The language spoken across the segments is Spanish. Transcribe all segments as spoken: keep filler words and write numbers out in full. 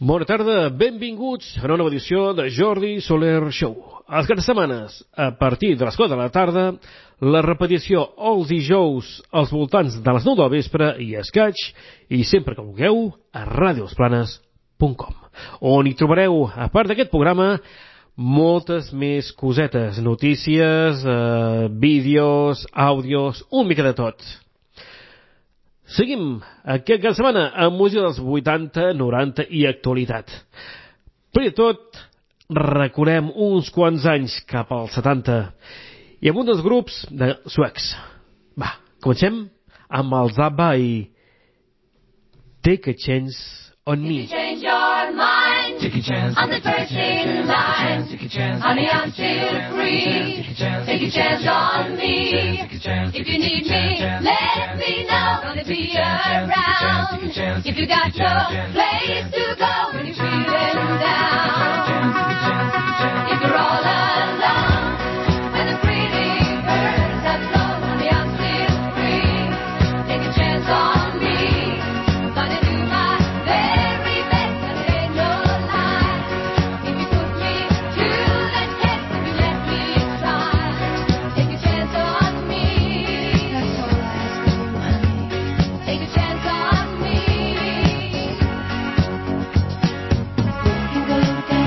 Bona tarda, benvinguts a una nova edició de Jordi Soler Show. Els caps de setmanes, a partir de les quatre de la tarda, la repetició els dijous als voltants de les nou del vespre i escaig, i sempre que vulgueu, a radiosplanes punt com, on hi trobareu, a part d'aquest programa, moltes més cosetes, notícies, eh, vídeos, àudios, un mica de tot. Seguim aquest cap de setmana amb música dels vuitanta, noranta i actualitat. Primer de tot, recorrem uns quants anys cap als setanta i amb un dels grups de suecs. Va, comencem amb els ABBA i Take a Chance on Me. If you change your mind, take a chance. I'm the first in line. Honey, I'm still free. Take a chance on me. If you need me, let me know. Gonna be around. If you got no place to go when you're feeling down. If you're all alone and the pretty birds have flown, honey, I'm still free. Take a chance on me. Gonna do my very best, and it ain't no lie. If you put me to the test, if you let me try, take a chance on me. That's all I ask of you, honey. Take a chance on me. You can go down.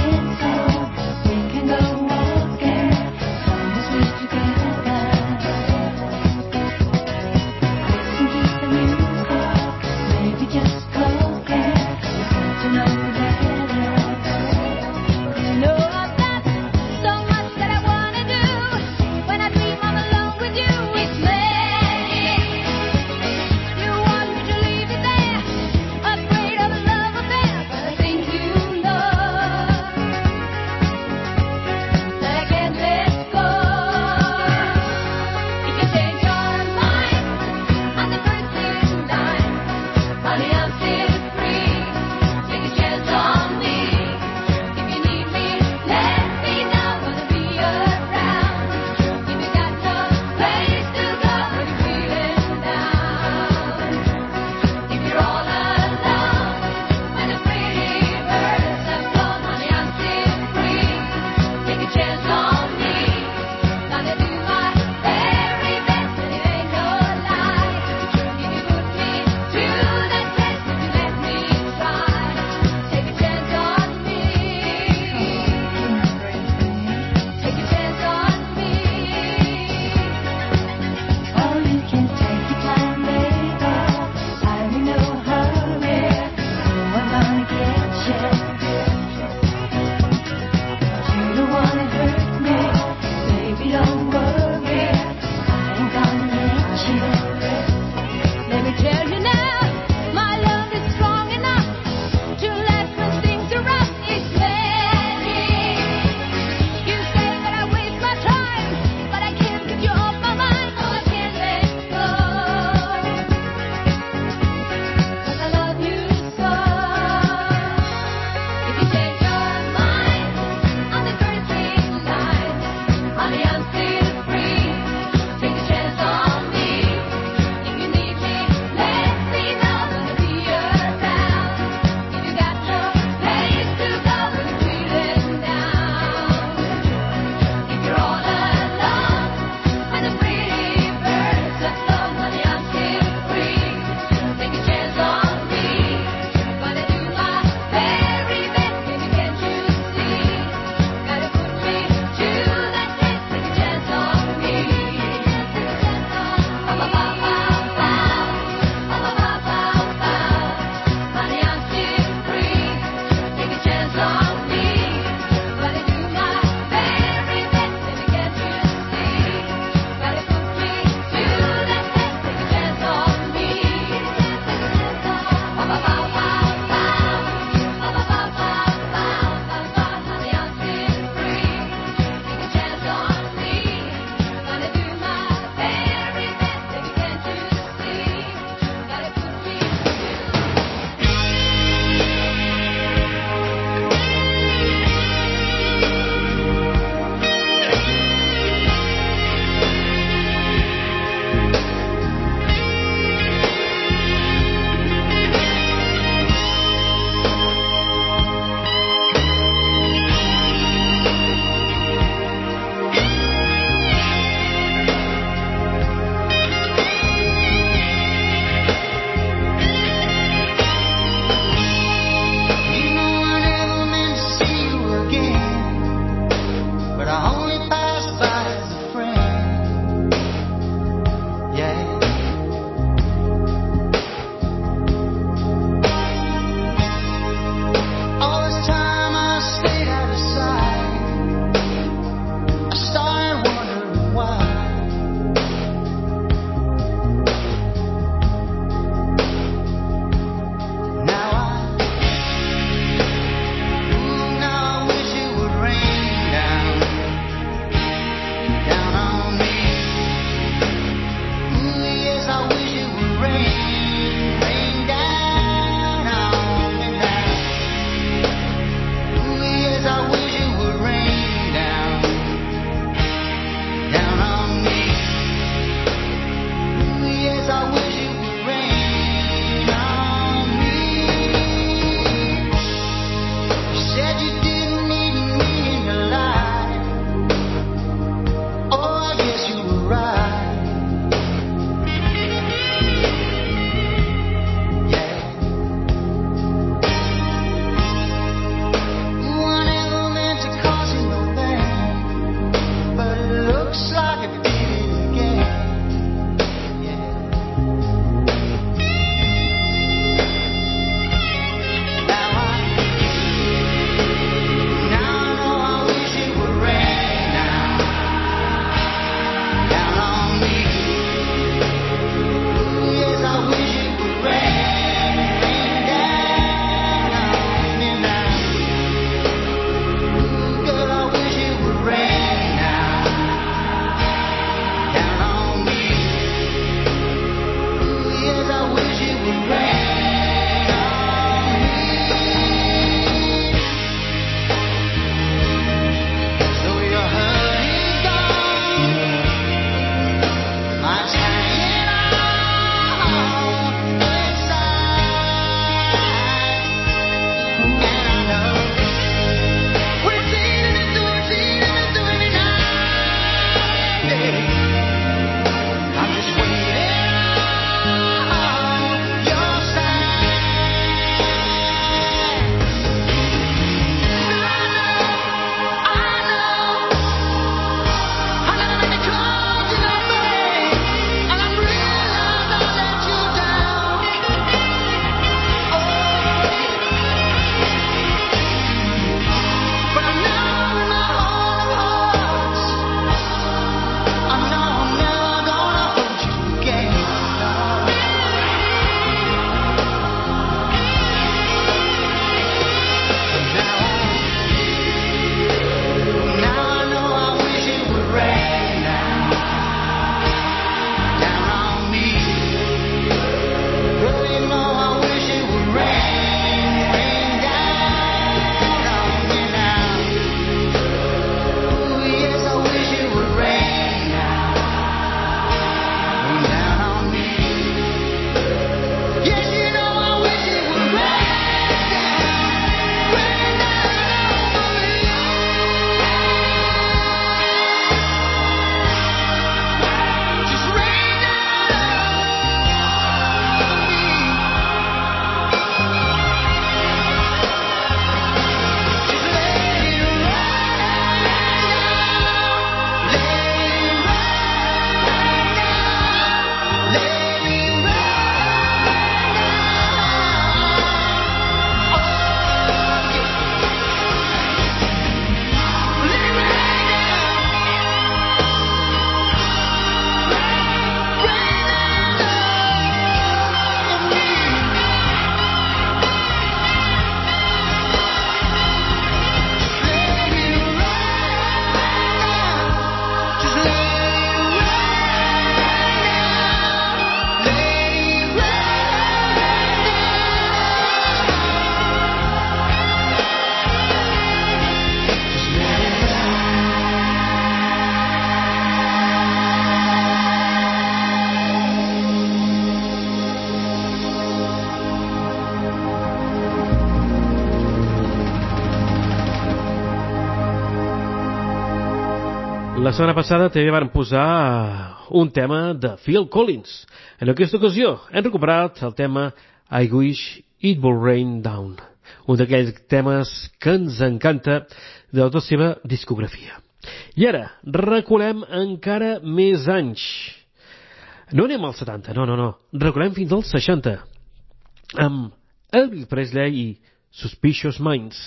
La setmana passada també van posar un tema de Phil Collins. En aquesta ocasió hem recuperat el tema I Wish It Would Rain Down, un d'aquells temes que ens encanta de tota la seva discografia. I ara reculem encara més anys. No anem als setanta, no, no, no. Reculem fins als seixanta, amb Elvis Presley i Suspicious Minds.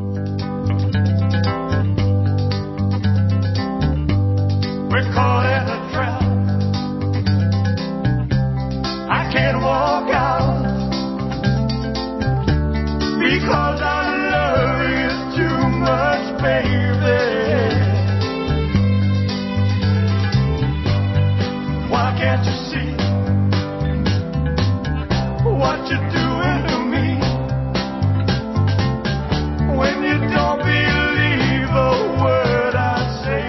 We're caught in a trap. I can't walk out because I love you too much, baby. Why can't you see what you're doing to me when you don't believe a word I say?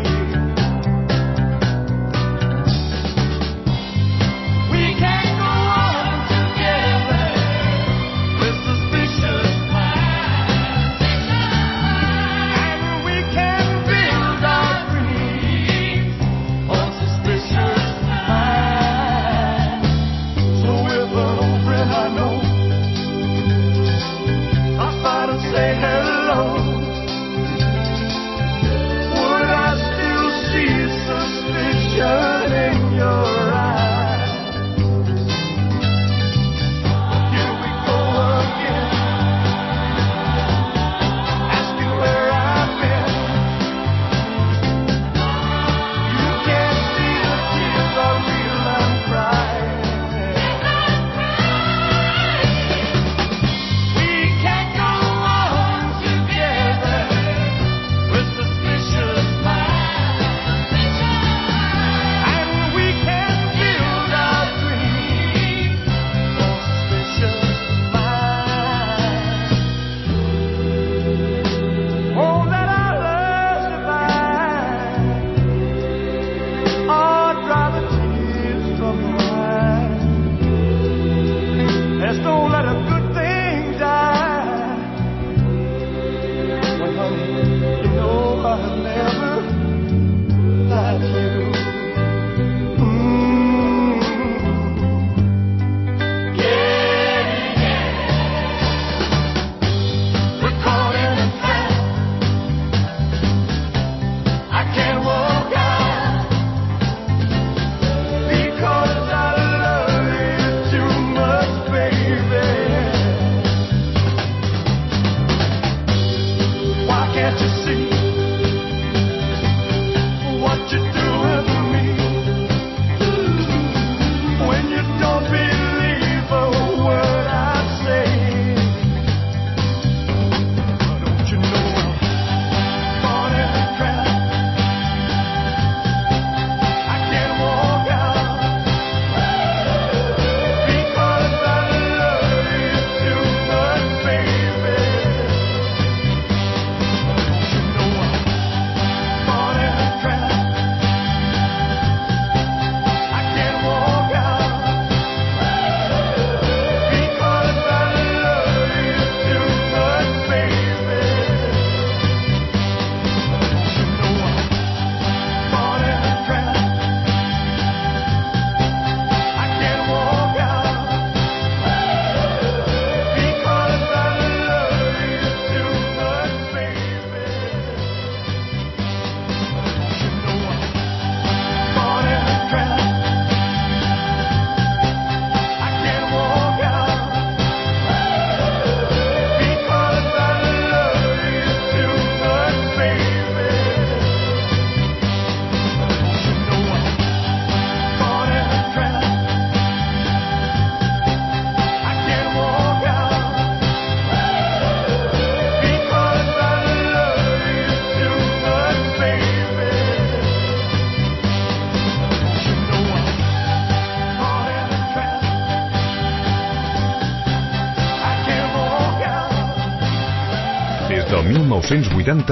mil nou-cents vuitanta,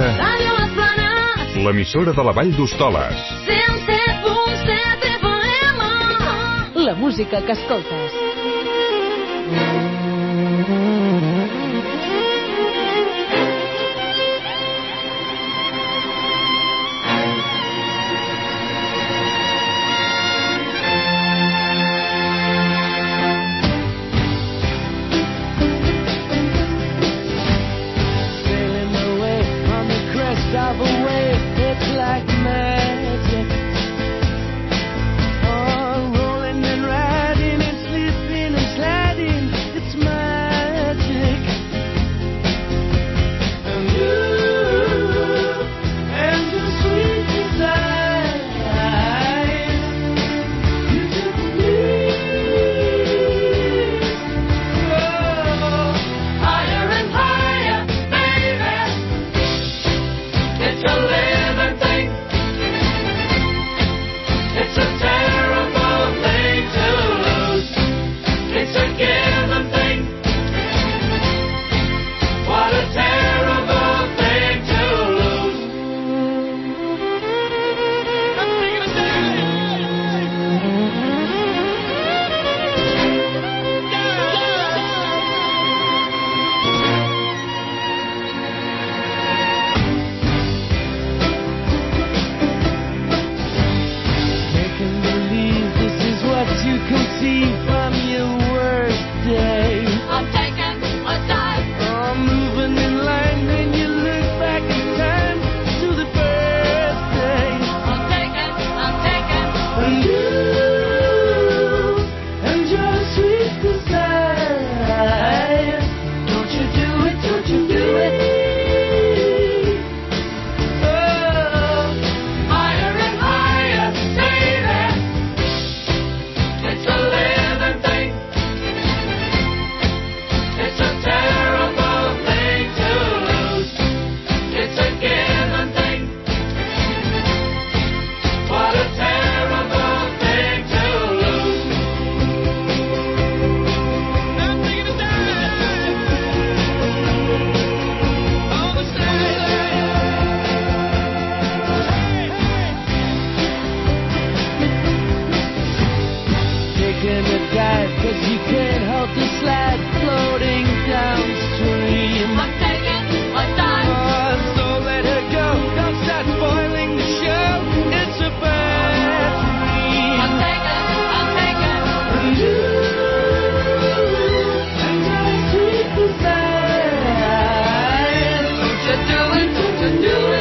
l'emissora de la Vall d'Hostoles. cent set punt set F M. La música que escoltes. see from your worst day. I'm taking a dive. Oh, moving in line when you look back in time to the first day. I'm taking, I'm taking. And you and your sweet desire. Don't you do it, don't you do it. Oh, Higher and higher, baby. It's a living thing. It's a terrible thing to lose. It's a given thing. What a terrible thing to lose. I'm taking a dive on the stage. Taking a dive 'cause you can't help the slide floating downstream. I'm taking a dive. Oh, so let her go. Don't start spoiling the show. It's a bad dream. I'm taking, I'm taking. And you and your sweet desire. Don't you do it, don't you do it.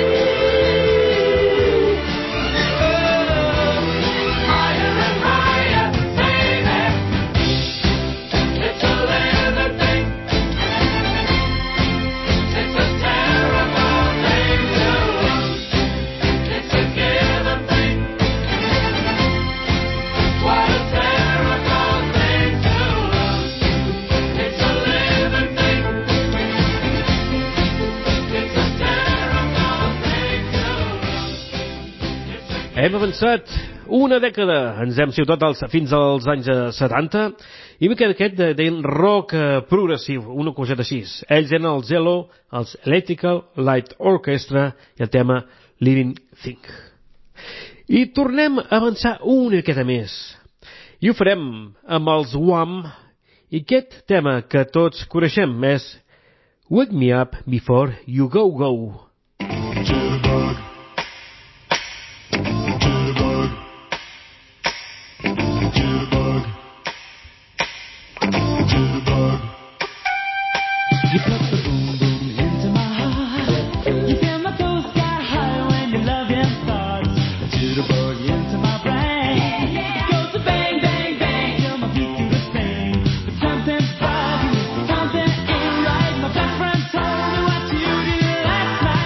Oh, Higher and higher, baby. It's a living thing. It's a terrible thing to lose. It's a given thing. What a terrible thing to lose. It's a living thing. It's a terrible thing to lose. Hem avançat una dècada, ens hem situat als, fins als anys eh, setanta, i me queda aquest de, de rock eh, progressiu, una coseta així. Ells eren el Zello, els Electrical Light Orchestra, i el tema Living Thing. I tornem a avançar una miqueta més. I ho farem amb els Wham, i aquest tema que tots coneixem és Wake Me Up Before You Go Go. you put the boom boom into my heart. You feel my toes sky high when your loving thoughts jitterbug into my brain. Goes to bang bang bang till my feet do the same. But something's bugging me, something ain't right. My best friend told me what you did last night.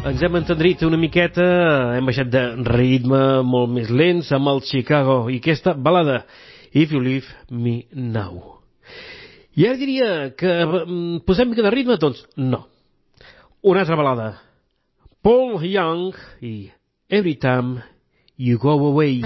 ens hem entendrit una miqueta, hem baixat de ritme molt més lents amb el Chicago i aquesta balada If You Leave Me Now. I ara diria que posem mica de ritme, doncs no. Una altra balada, Paul Young i Every Time You Go Away.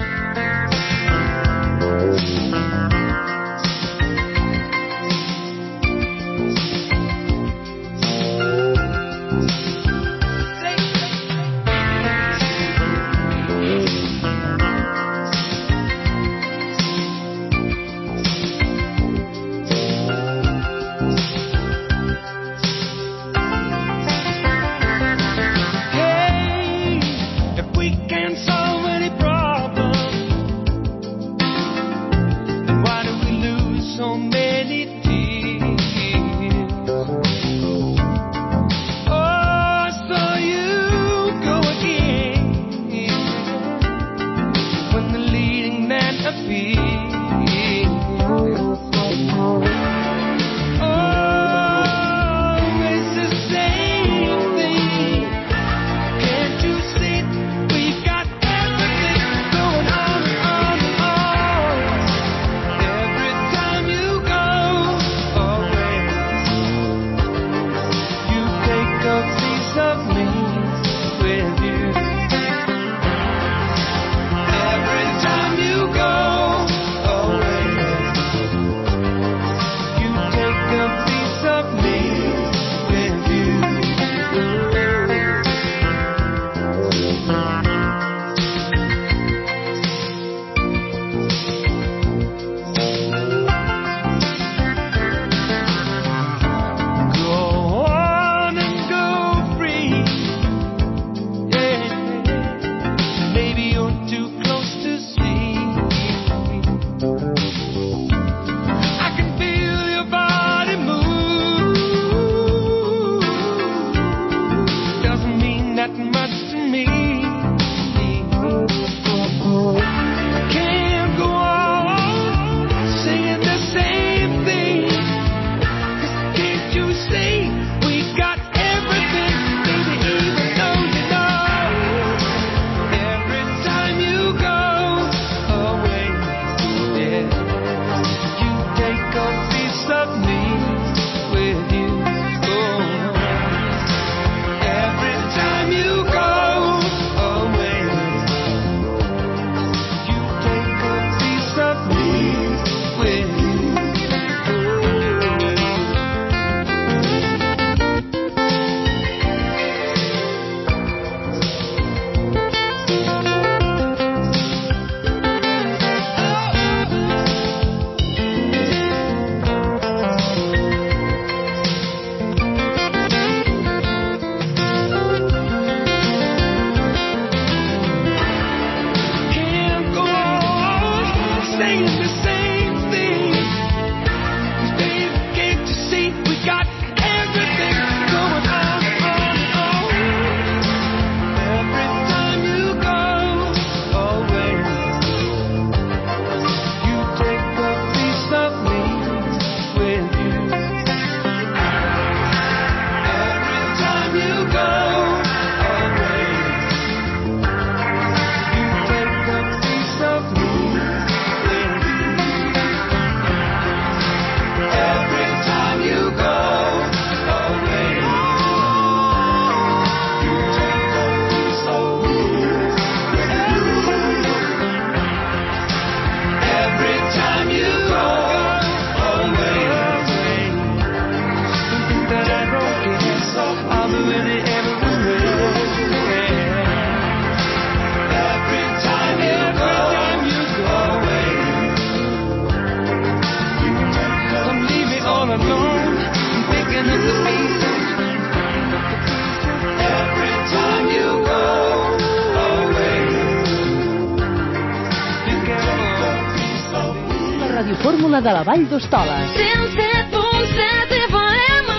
Radiofórmula de la Vall d'Hostoles. cent set punt set F M.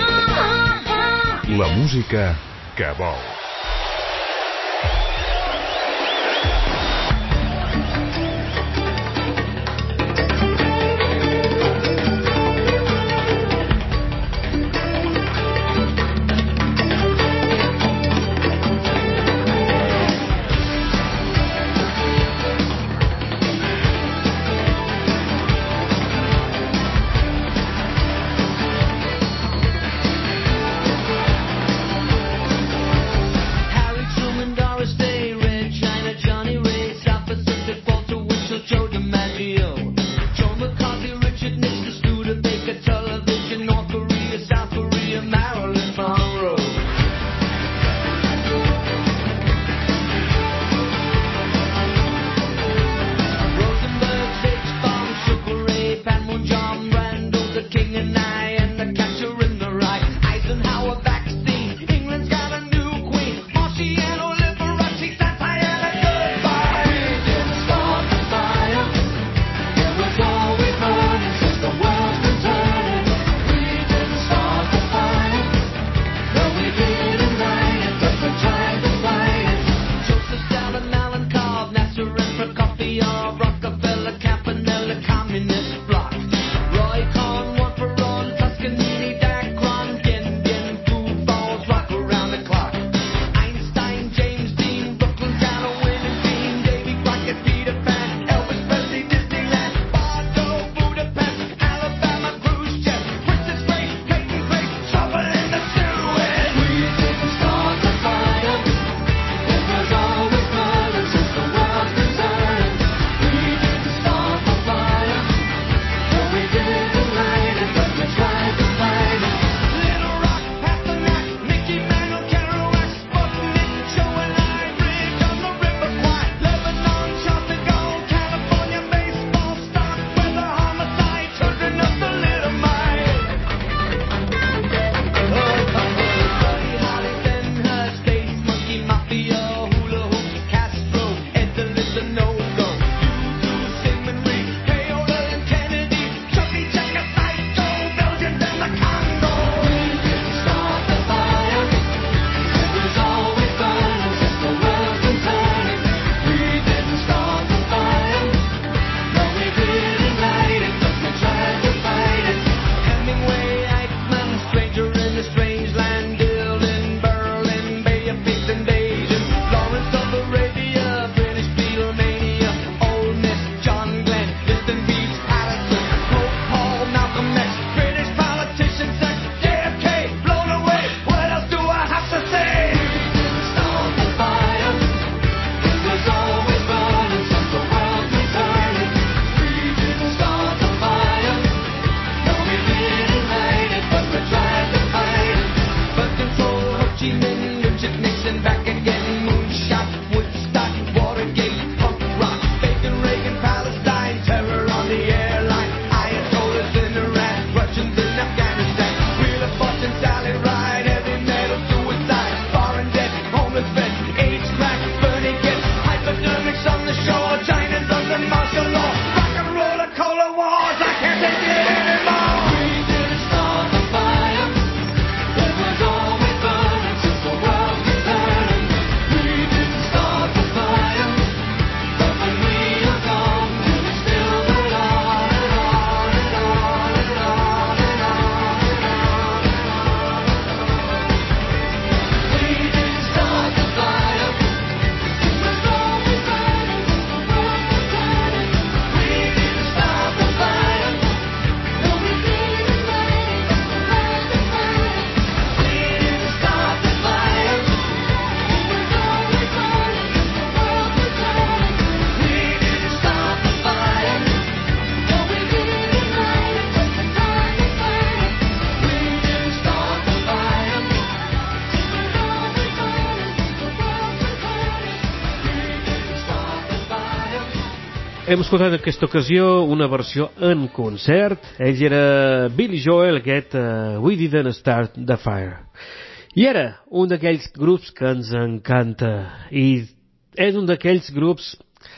La música que vols. Hem escoltat en aquesta ocasió una versió en concert. Ells era Billy Joel, aquest uh, We Didn't Start the Fire. I ara, un d'aquells grups que ens encanta. I és un d'aquells grups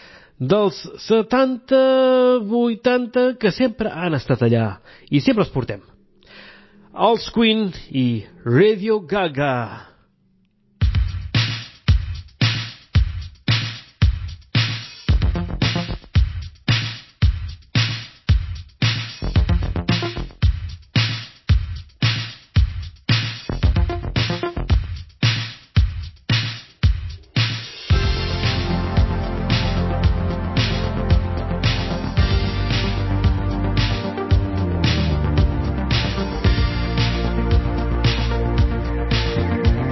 dels setanta, vuitanta que sempre han estat allà. I sempre els portem. Els Queen i Radio Gaga. Thank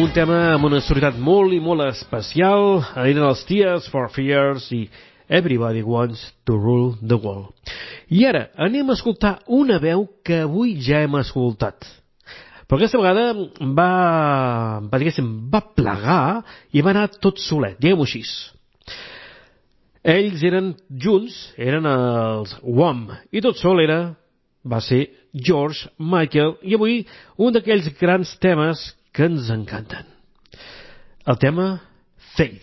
un tema amb una sonoritat molt i molt especial. Eren els Tears for Fears i Everybody Wants to Rule the World. I ara anem a escoltar una veu que avui ja hem escoltat. Però aquesta vegada va, va, diguéssim, va plegar i va anar tot solet, diguem-ho així. Ells eren junts, eren els Wham, i tot sol era, va ser George Michael, i avui un d'aquells grans temes que ens encanten. El tema Faith.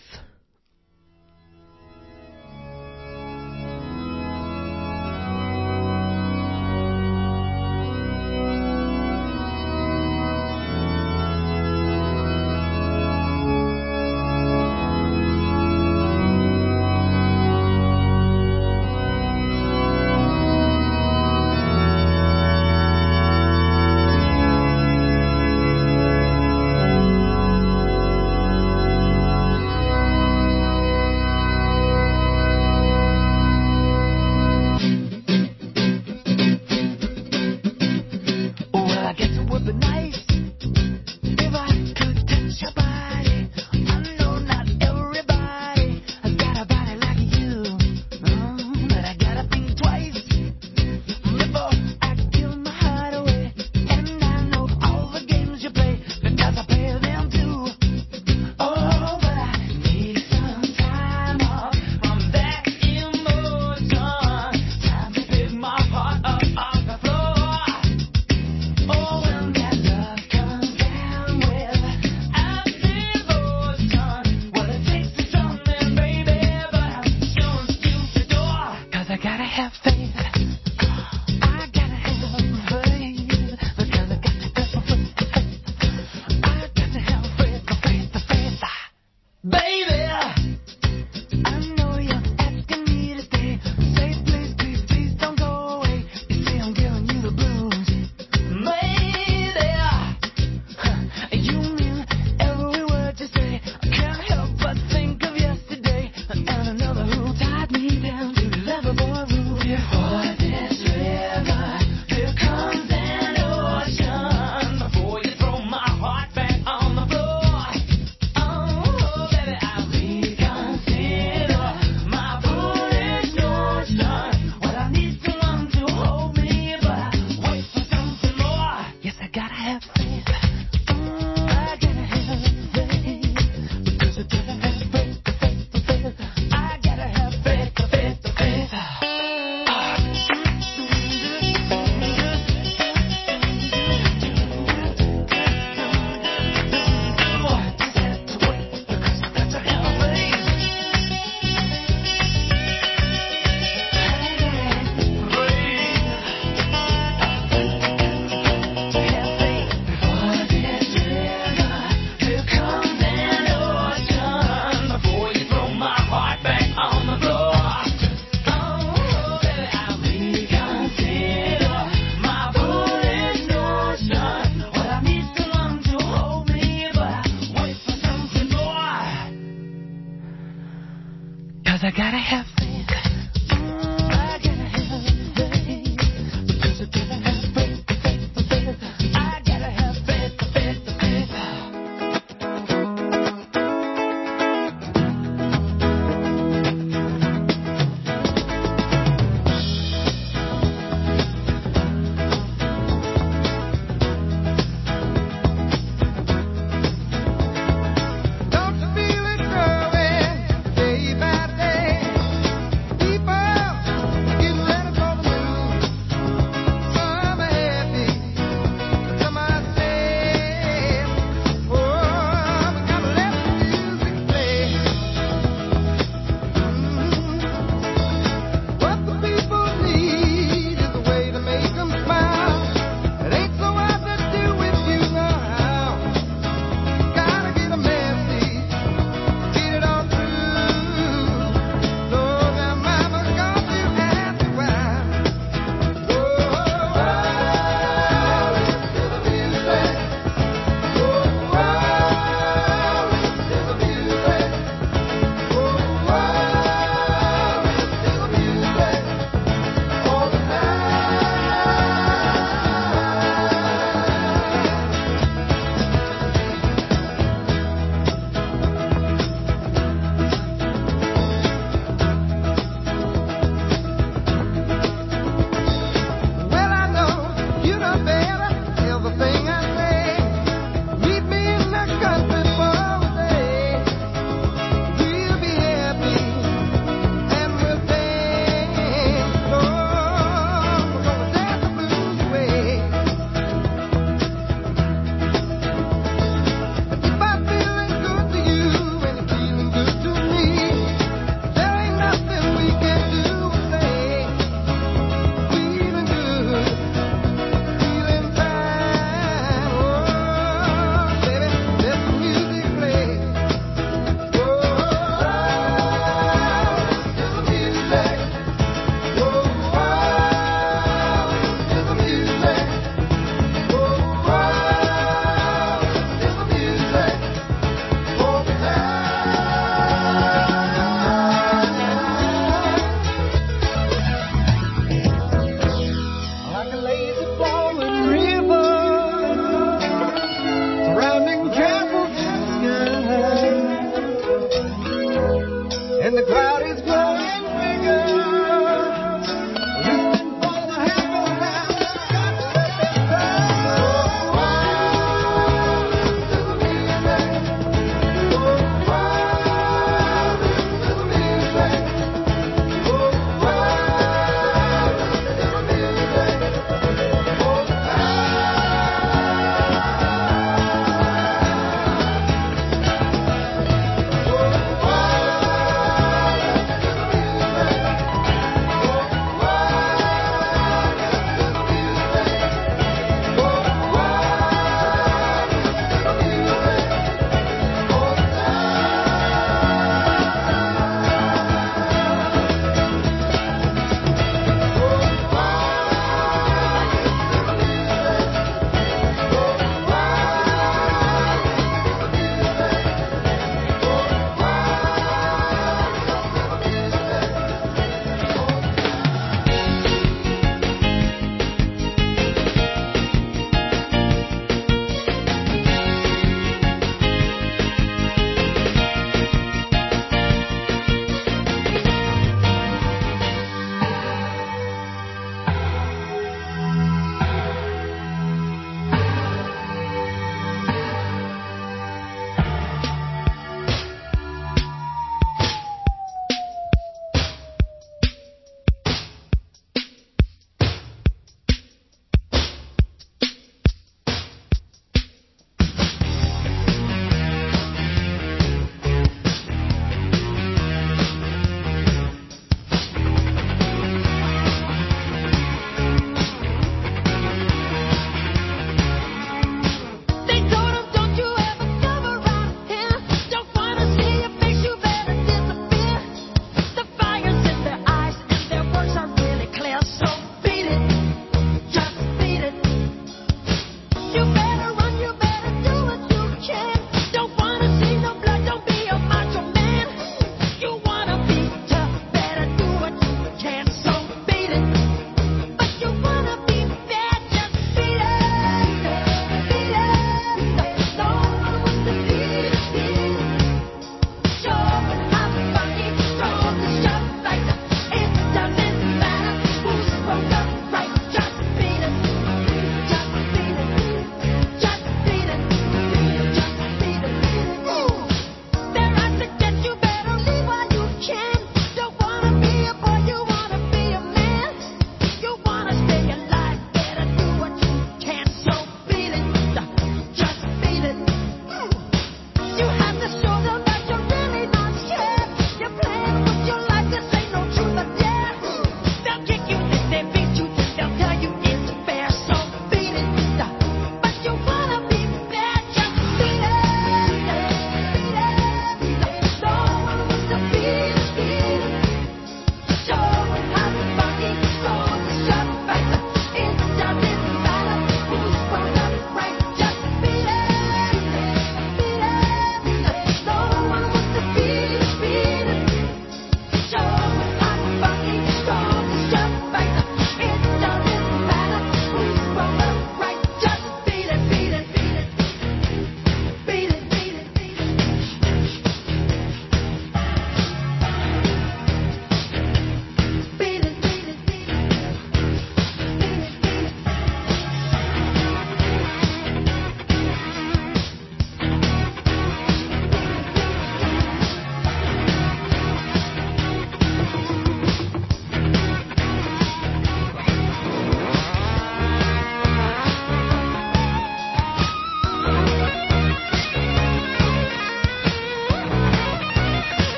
Don't you feel it growing day by day?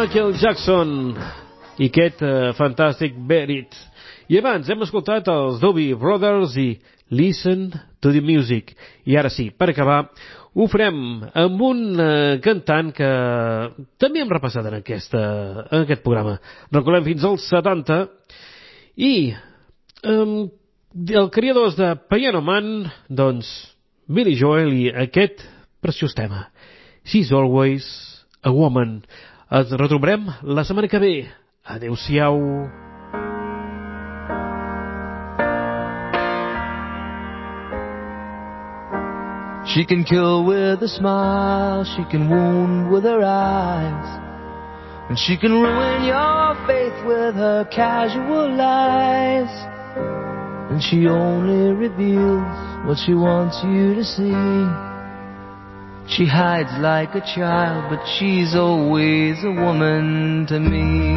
Michael Jackson i aquest uh, fantàstic Bet It. I abans hem escoltat els Doobie Brothers i Listen to the Music. I ara sí, per acabar, ho farem amb un uh, cantant que també hem repassat en, aquesta, en aquest programa. Recordem fins als setanta i um, el creadors de Piano Man, doncs Billy Joel i aquest preciós tema She's Always a Woman. Ens retrobarem la setmana que ve. Adéu-siau. She can kill with a smile, she can wound with her eyes, and she can ruin your faith with her casual lies. And she only reveals what she wants you to see. She hides like a child, but she's always a woman to me.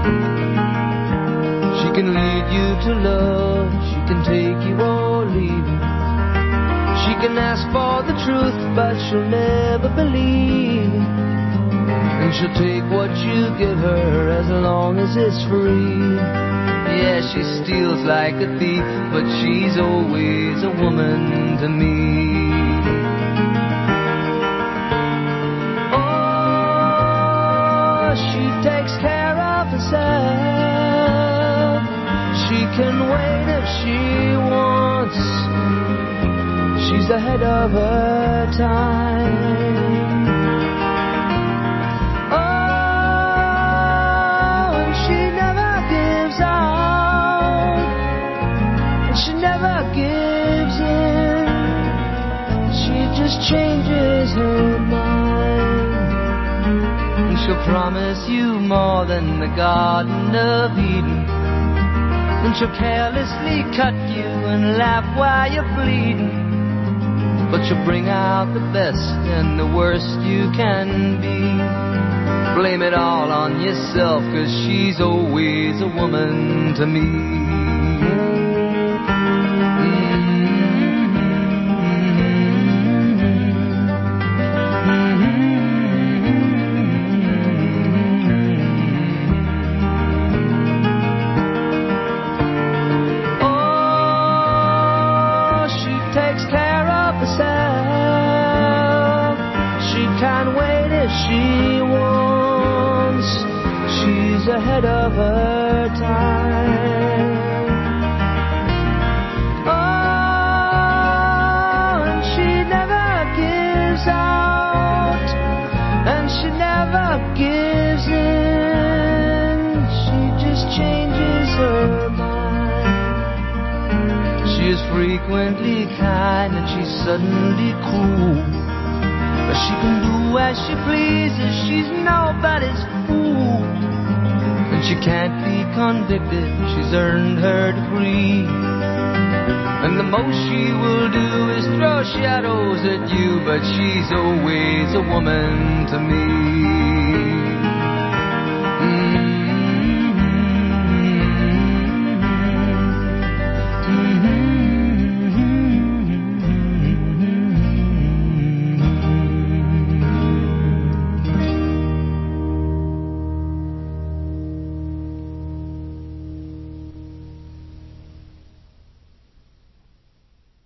She can lead you to love, she can take you or leave you. She can ask for the truth, but she'll never believe. And she'll take what you give her as long as it's free. Yeah, she steals like a thief, but she's always a woman to me. She takes care of herself. She can wait if she wants. She's ahead of her time. Oh, and she never gives out, and she never gives in. She just changes her mind. She'll promise you more than the Garden of Eden. Then she'll carelessly cut you and laugh while you're bleeding. But she'll bring out the best and the worst you can be. Blame it all on yourself, 'cause she's always a woman to me. She wants, she's ahead of her time. Oh, and she never gives out, and she never gives in. She just changes her mind. She is frequently kind and she's suddenly cruel. But she can do as she pleases, she's nobody's fool. And she can't be convicted, she's earned her degree. And the most she will do is throw shadows at you, but she's always a woman to me.